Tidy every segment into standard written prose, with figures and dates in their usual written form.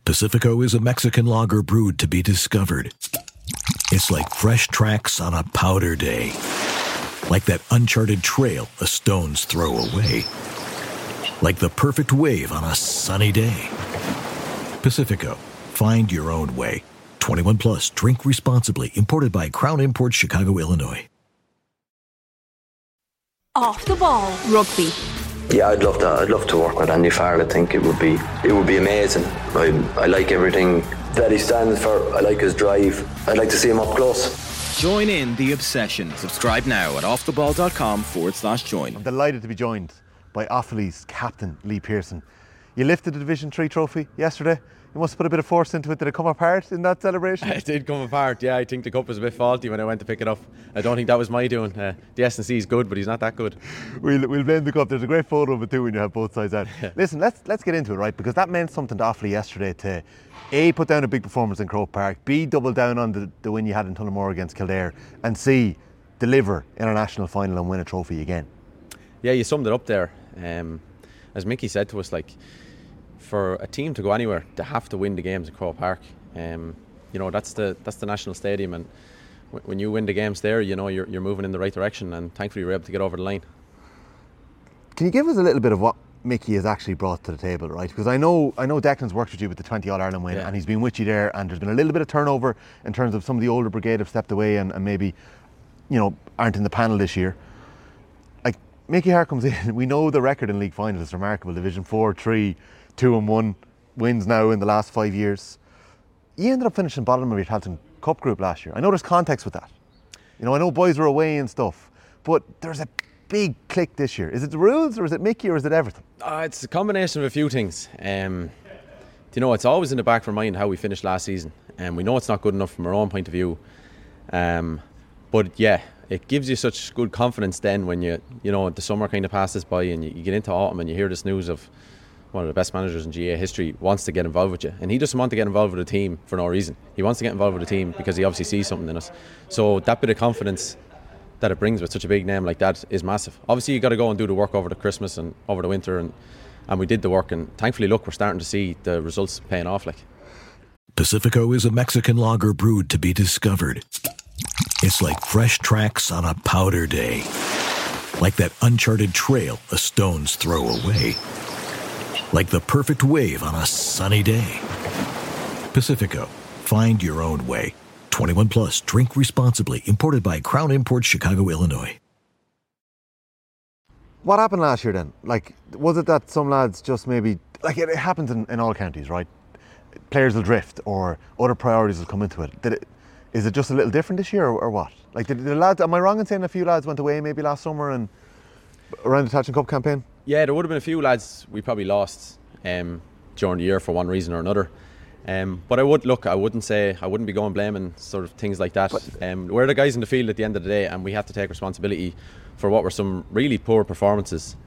Pacifico is a Mexican lager brewed to be discovered. It's like fresh tracks on a powder day. Like that uncharted trail a stone's throw away. Like the perfect wave on a sunny day. Pacifico. Find your own way. 21 plus. Drink responsibly. Imported by Crown Imports, Chicago, Illinois. Off the ball rugby. Yeah, I'd love to work with Andy Farrell. I think it would be amazing. I like everything that he stands for. I like his drive. I'd like to see him up close. Join in the obsession. Subscribe now at offtheball.com/join. I'm delighted to be joined by Offaly's captain, Lee Pearson. You lifted the Division 3 trophy yesterday. You must have put a bit of force into it. Did it come apart in that celebration? It did come apart, yeah. I think the cup was a bit faulty when I went to pick it up. I don't think that was my doing. The S&C is good, but he's not that good. We'll blame the cup. There's a great photo of it too when you have both sides out. Listen, let's get into it, right? Because that meant something to Offaly yesterday to A, put down a big performance in Croke Park, B, double down on the win you had in Tullamore against Kildare, and C, deliver in a national final and win a trophy again. Yeah, you summed it up there. As Mickey said to us, for a team to go anywhere, they have to win the games at Croke Park. That's the national stadium, and when you win the games there, you're moving in the right direction, and thankfully we were able to get over the line. Can you give us a little bit of what Mickey has actually brought to the table, right? Because I know Declan's worked with you with the 20 All-Ireland win, and he's been with you there, and there's been a little bit of turnover in terms of some of the older brigade have stepped away and maybe, aren't in the panel this year. Mickey Harte comes in, we know the record in league finals is remarkable. Division 4, 3, 2-1 wins now in the last 5 years. You ended up finishing bottom of your Tailteann Cup group last year. I know there's context with that. I know boys were away and stuff, but there's a big click this year. Is it the rules, or is it Mickey, or is it everything? It's a combination of a few things. It's always in the back of our mind how we finished last season, and we know it's not good enough from our own point of view. But yeah, it gives you such good confidence then when the summer kind of passes by and you get into autumn and you hear this news of one of the best managers in GA history wants to get involved with you, and he doesn't want to get involved with the team for no reason. He wants to get involved with the team because he obviously sees something in us. So that bit of confidence that it brings with such a big name like that is massive. Obviously you got to go and do the work over the Christmas and over the winter, and we did the work, and thankfully we're starting to see the results paying off. Pacifico is a Mexican lager brewed to be discovered. It's like fresh tracks on a powder day. Like that uncharted trail a stone's throw away. Like the perfect wave on a sunny day. Pacifico. Find your own way. 21 plus. Drink responsibly. Imported by Crown Imports, Chicago, Illinois. What happened last year then? Was it that some lads just maybe... it happens in all counties, right? Players will drift or other priorities will come into it. Is it just a little different this year or what? Did the lads... Am I wrong in saying a few lads went away maybe last summer and around the Tailteann Cup campaign? Yeah, there would have been a few lads we probably lost during the year for one reason or another. But I wouldn't be going blaming sort of things like that. We're the guys in the field at the end of the day, and we have to take responsibility for what were some really poor performances.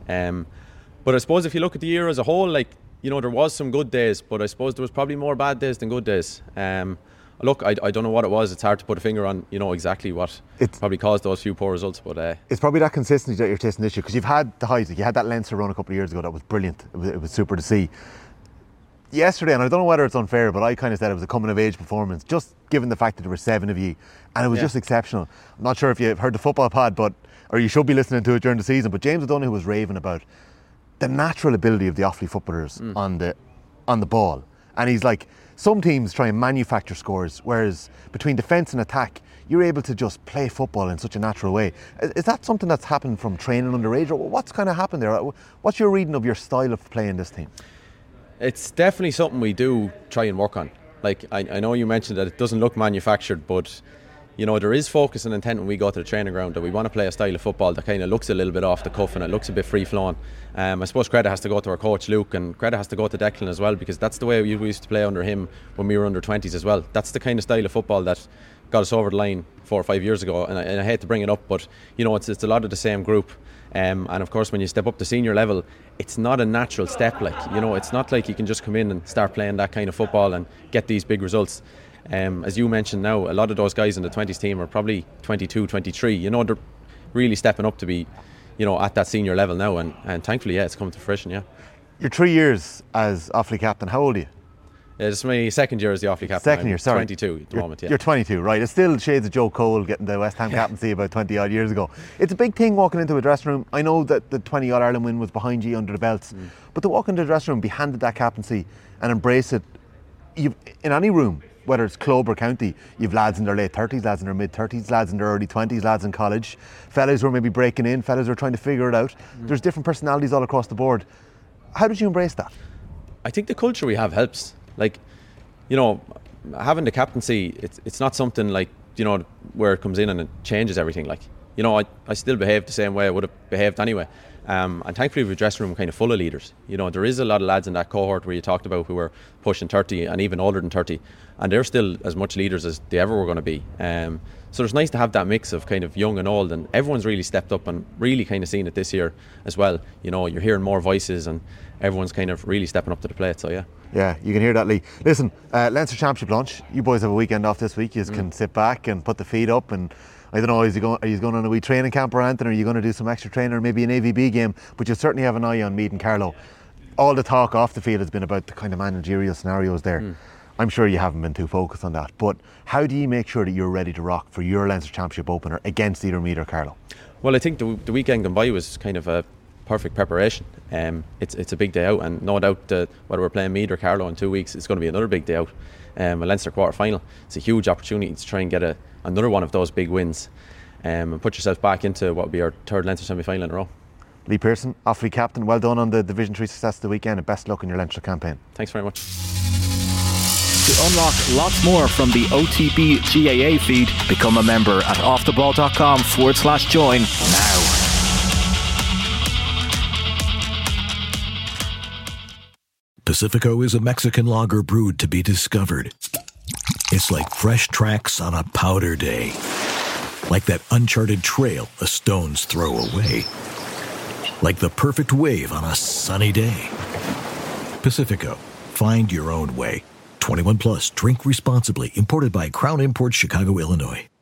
But I suppose if you look at the year as a whole, there was some good days, but I suppose there was probably more bad days than good days. Look, I don't know what it was. It's hard to put a finger on, exactly what probably caused those few poor results. But it's probably that consistency that you're tasting this year, because you've had the highs. You had that Leinster run a couple of years ago that was brilliant. It was super to see. Yesterday, and I don't know whether it's unfair, but I kind of said it was a coming of age performance, just given the fact that there were 7 of you, and it was just exceptional. I'm not sure if you've heard the football pod, or you should be listening to it during the season, but James O'Donoghue was raving about the natural ability of the Offaly footballers on the ball. And he's like, some teams try and manufacture scores, whereas between defence and attack, you're able to just play football in such a natural way. Is that something that's happened from training underage, or what's kind of happened there? What's your reading of your style of playing this team? It's definitely something we do try and work on. I know you mentioned that it doesn't look manufactured, but there is focus and intent when we go to the training ground that we want to play a style of football that kind of looks a little bit off the cuff and it looks a bit free-flowing. I suppose credit has to go to our coach Luke, and credit has to go to Declan as well, because that's the way we used to play under him when we were under 20s as well. That's the kind of style of football that got us over the line 4 or 5 years ago, and I hate to bring it up, but it's a lot of the same group. And of course when you step up to senior level, it's not a natural step. It's not like you can just come in and start playing that kind of football and get these big results. As you mentioned now, a lot of those guys in the 20s team are probably 22, 23. They're really stepping up to be, at that senior level now, and thankfully, it's coming to fruition, yeah. You're 3 years as Offaly captain. How old are you? It's my second year as the Offaly captain. Second year, sorry. 22 at the moment, yeah. You're 22, right. It's still shades of Joe Cole getting the West Ham captaincy about 20 odd years ago. It's a big thing walking into a dressing room. I know that the 20 odd Ireland win was behind you under the belts, but to walk into the dressing room, be handed that captaincy and embrace it, in any room, whether it's club or county, you've lads in their late 30s, lads in their mid 30s, lads in their early 20s, lads in college, fellas who are maybe breaking in, fellas who are trying to figure it out. There's different personalities all across the board. How did you embrace that? I think the culture we have helps. Like, you know, having the captaincy, it's not something like, you know, where it comes in and it changes everything. Like, you know, I still behave the same way I would have behaved anyway. And thankfully we have a dressing room kind of full of leaders. You know, there is a lot of lads in that cohort where you talked about who are pushing 30 and even older than 30, and they're still as much leaders as they ever were going to be. So it's nice to have that mix of kind of young and old, and everyone's really stepped up and really kind of seen it this year as well. You know, you're hearing more voices and everyone's kind of really stepping up to the plate, so yeah. Yeah, you can hear that, Lee. Listen, Leinster Championship lunch. You boys have a weekend off this week. You can sit back and put the feet up, and I don't know, are you going on a wee training camp or anything? Or are you going to do some extra training or maybe an AVB game? But you certainly have an eye on Meath and Carlow. All the talk off the field has been about the kind of managerial scenarios there. I'm sure you haven't been too focused on that. But how do you make sure that you're ready to rock for your Leinster Championship opener against either Meath or Carlow? Well, I think the weekend gone by was kind of a perfect preparation. It's a big day out, and no doubt whether we're playing Meath or Carlow in 2 weeks, it's going to be another big day out. A Leinster quarter final. It's a huge opportunity to try and get another one of those big wins, and put yourself back into what will be our third Leinster semi-final in a row. Lee Pearson, Offaly captain, well done on the Division 3 success of the weekend, and best luck in your Leinster campaign. Thanks very much. To unlock lots more from the OTB GAA feed, become a member at offtheball.com/join now. Pacifico is a Mexican lager brewed to be discovered. It's like fresh tracks on a powder day. Like that uncharted trail a stone's throw away. Like the perfect wave on a sunny day. Pacifico, find your own way. 21 plus, drink responsibly. Imported by Crown Imports, Chicago, Illinois.